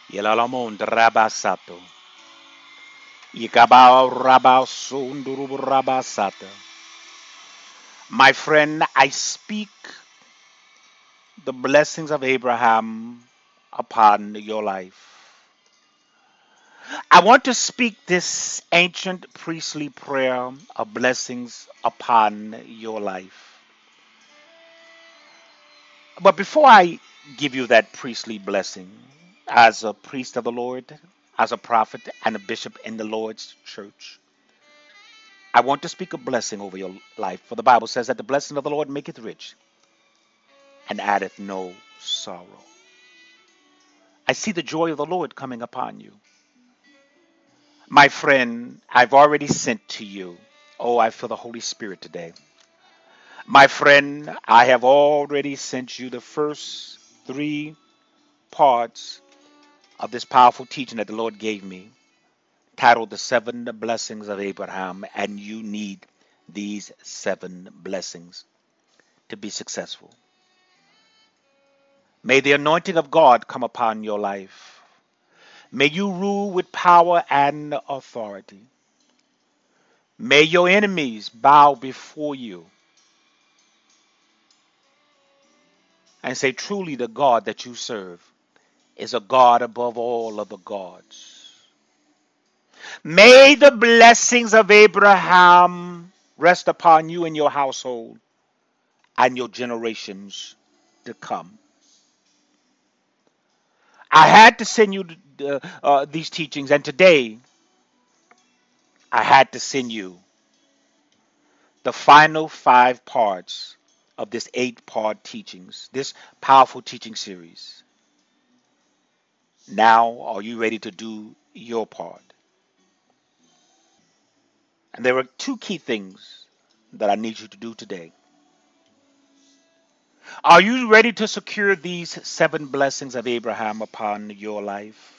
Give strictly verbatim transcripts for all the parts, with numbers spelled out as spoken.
Yelalamon Rabasato. Ikabao Rabasunduru Rabasata. My friend, I speak the blessings of Abraham upon your life. I want to speak this ancient priestly prayer of blessings upon your life. But before I give you that priestly blessing, as a priest of the Lord, as a prophet, and a bishop in the Lord's church, I want to speak a blessing over your life. For the Bible says that the blessing of the Lord maketh rich and addeth no sorrow. I see the joy of the Lord coming upon you. My friend, I've already sent to you. Oh, I feel the Holy Spirit today. My friend, I have already sent you the first three parts of this powerful teaching that the Lord gave me, titled The Seven Blessings of Abraham, and you need these seven blessings to be successful. May the anointing of God come upon your life. May you rule with power and authority. May your enemies bow before you and say, truly the God that you serve is a God above all other gods. May the blessings of Abraham rest upon you and your household and your generations to come. I had to send you uh, uh, these teachings, and today I had to send you the final five parts of this eight-part teachings, this powerful teaching series. Now, are you ready to do your part? And there are two key things that I need you to do today. Are you ready to secure these seven blessings of Abraham upon your life?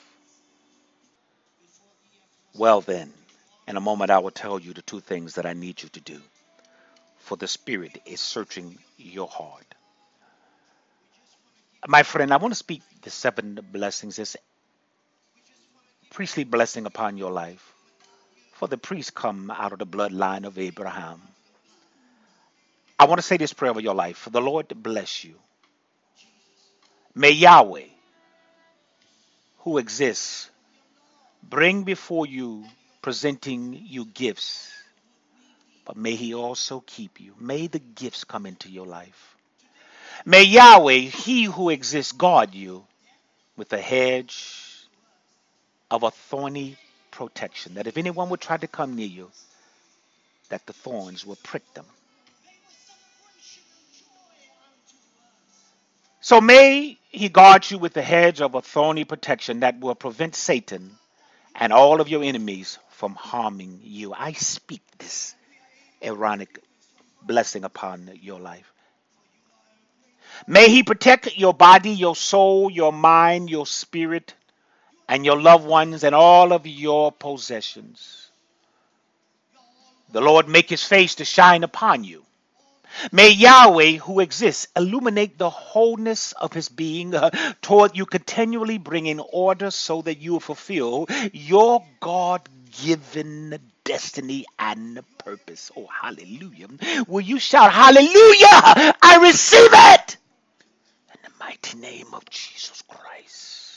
Well, then, in a moment, I will tell you the two things that I need you to do. For the Spirit is searching your heart. My friend, I want to speak the seven blessings, this priestly blessing upon your life. For the priests come out of the bloodline of Abraham. I want to say this prayer over your life. For the Lord to bless you. May Yahweh, who exists, bring before you, presenting you gifts. But may he also keep you. May the gifts come into your life. May Yahweh, he who exists, guard you with a hedge of a thorny protection. That if anyone would try to come near you, that the thorns will prick them. So may he guard you with the hedge of a thorny protection that will prevent Satan and all of your enemies from harming you. I speak this Aaronic blessing upon your life. May he protect your body, your soul, your mind, your spirit, and your loved ones and all of your possessions. The Lord make his face to shine upon you. May Yahweh, who exists, illuminate the wholeness of his being uh, toward you, continually bringing order so that you will fulfill your God-given destiny and purpose. Oh, hallelujah. Will you shout, hallelujah? I receive it in the mighty name of Jesus Christ.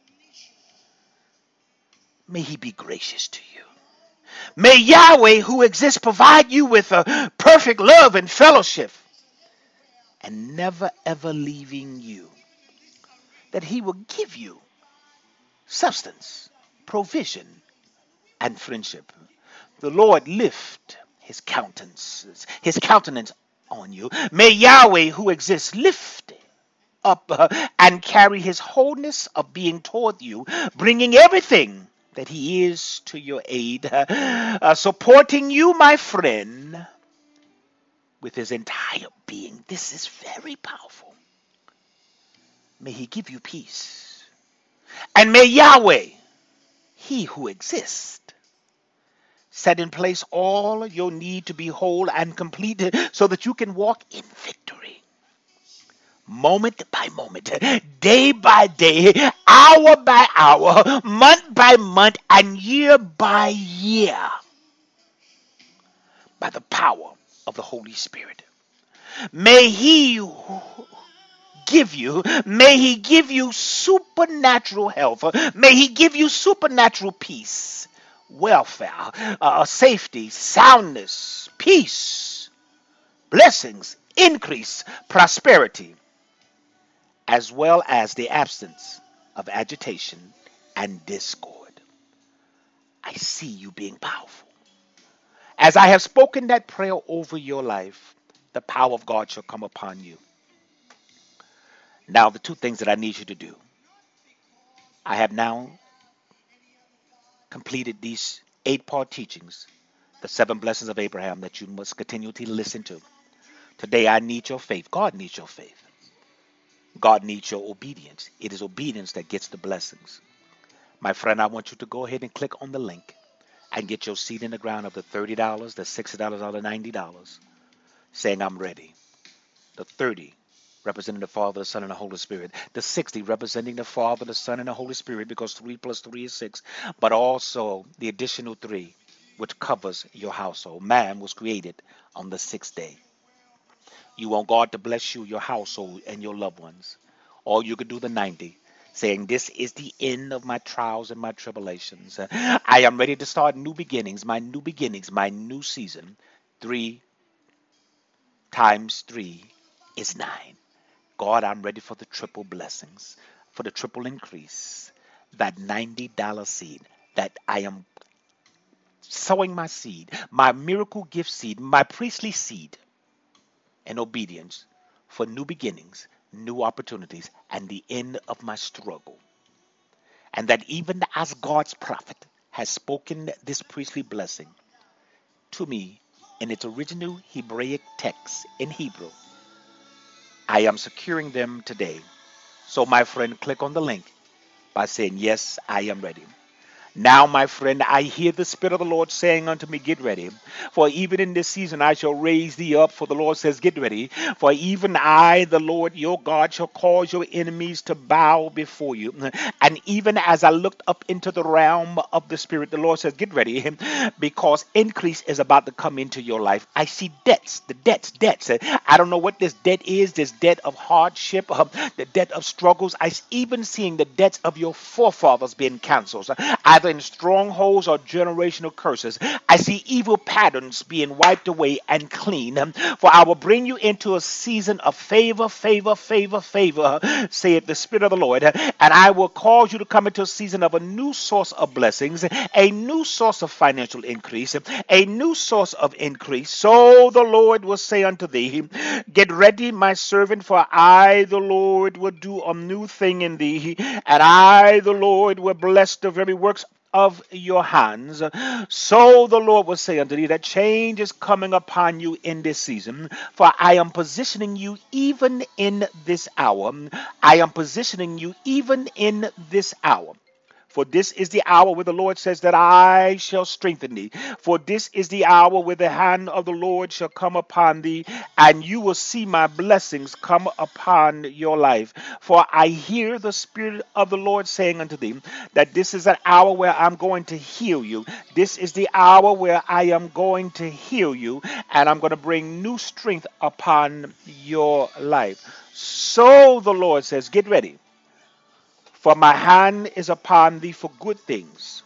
May he be gracious to you. May Yahweh, who exists, provide you with a perfect love and fellowship, and never ever leaving you. That he will give you substance, provision, and friendship. The Lord lift his countenance, his countenance on you. May Yahweh, who exists, lift up uh, and carry his wholeness of being toward you, bringing everything that he is to your aid, uh, uh, supporting you, my friend, with his entire being. This is very powerful. May he give you peace. And may Yahweh, he who exists, set in place all your need to be whole and complete so that you can walk in victory. moment by moment, day by day, hour by hour, month by month, and year by year by the power of the Holy Spirit. May He give you, may He give you supernatural health. May He give you supernatural peace, welfare, uh, safety, soundness, peace, blessings, increase, prosperity, as well as the absence of agitation and discord. I see you being powerful. As I have spoken that prayer over your life, the power of God shall come upon you. Now, the two things that I need you to do. I have now completed these eight part teachings, the seven blessings of Abraham that you must continue to listen to. Today, I need your faith. God needs your faith. God needs your obedience. It is obedience that gets the blessings. My friend, I want you to go ahead and click on the link and get your seed in the ground of the thirty dollars, the sixty dollars, or the ninety dollars, saying, I'm ready. The thirty representing the Father, the Son, and the Holy Spirit. The sixty representing the Father, the Son, and the Holy Spirit, because three plus three is six. But also the additional three, which covers your household. Man was created on the sixth day. You want God to bless you, your household, and your loved ones. Or you could do the ninety, saying, this is the end of my trials and my tribulations. I am ready to start new beginnings, my new beginnings, my new season. Three times three is nine. God, I'm ready for the triple blessings, for the triple increase, that ninety dollars seed that I am sowing my seed, my miracle gift seed, my priestly seed, and obedience for new beginnings, new opportunities, and the end of my struggle. And that even as God's prophet has spoken this priestly blessing to me in its original Hebraic text in Hebrew, I am securing them today. So, my friend, click on the link by saying, yes, I am ready. Now, my friend, I hear the Spirit of the Lord saying unto me, get ready. For even in this season I shall raise thee up. For the Lord says, get ready. For even I, the Lord your God, shall cause your enemies to bow before you. And even as I looked up into the realm of the Spirit, the Lord says, get ready. Because increase is about to come into your life. I see debts, the debts, debts. I don't know what this debt is, this debt of hardship, uh, the debt of struggles. I even seeing the debts of your forefathers being canceled. Either in strongholds or generational curses. I see evil patterns being wiped away and clean. For I will bring you into a season of favor, favor, favor, favor, saith the Spirit of the Lord. And I will cause you to come into a season of a new source of blessings, a new source of financial increase, a new source of increase. So the Lord will say unto thee, get ready, my servant, for I, the Lord, will do a new thing in thee, and I, the Lord, will bless the very works of your hands. So the Lord will say unto thee that change is coming upon you in this season, for I am positioning you even in this hour. I am positioning you even in this hour. For this is the hour where the Lord says that I shall strengthen thee. For this is the hour where the hand of the Lord shall come upon thee, and you will see my blessings come upon your life. For I hear the Spirit of the Lord saying unto thee that this is an hour where I'm going to heal you. This is the hour where I am going to heal you, and I'm going to bring new strength upon your life. So the Lord says, get ready. For my hand is upon thee for good things,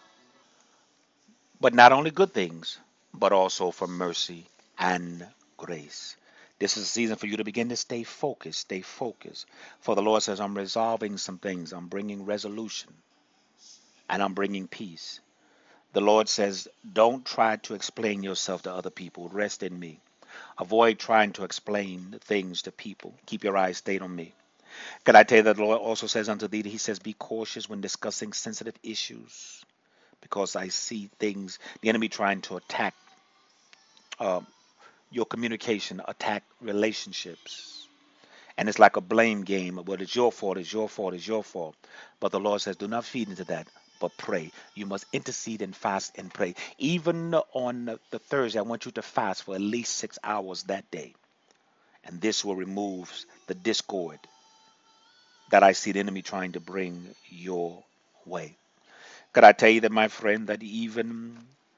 but not only good things, but also for mercy and grace. This is a season for you to begin to stay focused, stay focused. For the Lord says, I'm resolving some things. I'm bringing resolution, and I'm bringing peace. The Lord says, don't try to explain yourself to other people. Rest in me. Avoid trying to explain things to people. Keep your eyes stayed on me. Can I tell you that the Lord also says unto thee, he says, be cautious when discussing sensitive issues, because I see things, the enemy trying to attack uh, your communication, attack relationships. And it's like a blame game. Well, it's your fault, it's your fault, it's your fault. But the Lord says, do not feed into that, but pray. You must intercede and fast and pray. Even on the Thursday, I want you to fast for at least six hours that day. And this will remove the discord that I see the enemy trying to bring your way. Could I tell you that, my friend, that even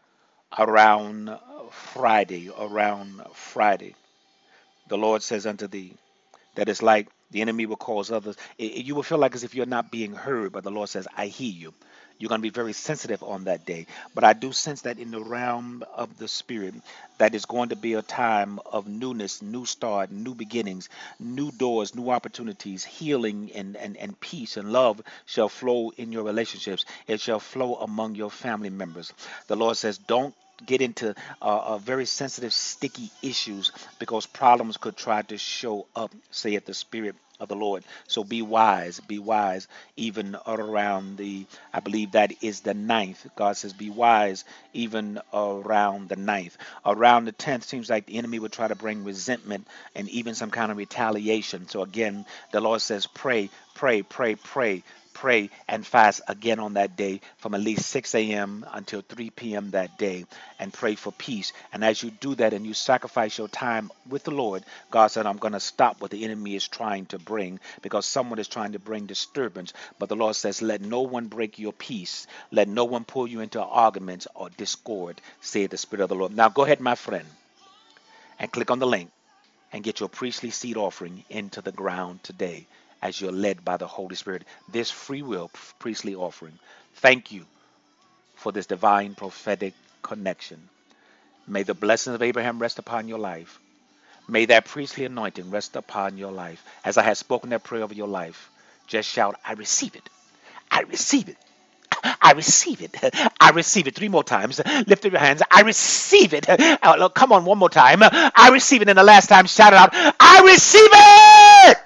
around Friday, around Friday, the Lord says unto thee, that it's like the enemy will cause others. It, it- you will feel like as if you're not being heard, but the Lord says, I hear you. You're going to be very sensitive on that day. But I do sense that in the realm of the spirit, that is going to be a time of newness, new start, new beginnings, new doors, new opportunities, healing and, and, and peace and love shall flow in your relationships. It shall flow among your family members. The Lord says, don't get into uh, uh, very sensitive, sticky issues because problems could try to show up, saith the Spirit of the Lord. So be wise, be wise, even around the, I believe that is the ninth. God says, be wise, even around the ninth. Around the tenth, seems like the enemy would try to bring resentment and even some kind of retaliation. So again, the Lord says, pray, pray, pray, pray. Pray and fast again on that day from at least six a m until three p m that day and pray for peace. And as you do that and you sacrifice your time with the Lord, God said, I'm going to stop what the enemy is trying to bring because someone is trying to bring disturbance. But the Lord says, let no one break your peace. Let no one pull you into arguments or discord, saith the Spirit of the Lord. Now go ahead, my friend, and click on the link and get your priestly seed offering into the ground today as you're led by the Holy Spirit. This free will priestly offering. Thank you for this divine prophetic connection. May the blessings of Abraham rest upon your life. May that priestly anointing rest upon your life. As I have spoken that prayer over your life, just shout, I receive it. I receive it. I receive it. I receive it. Three more times. Lift up your hands. I receive it. Uh, look, come on, one more time. I receive it. And the last time, shout it out. I receive it.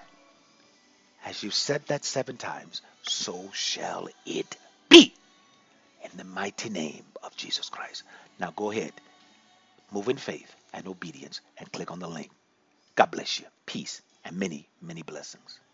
As you said that seven times, so shall it be. In the mighty name of Jesus Christ. Now go ahead. Move in faith and obedience and click on the link. God bless you. Peace and many, many blessings.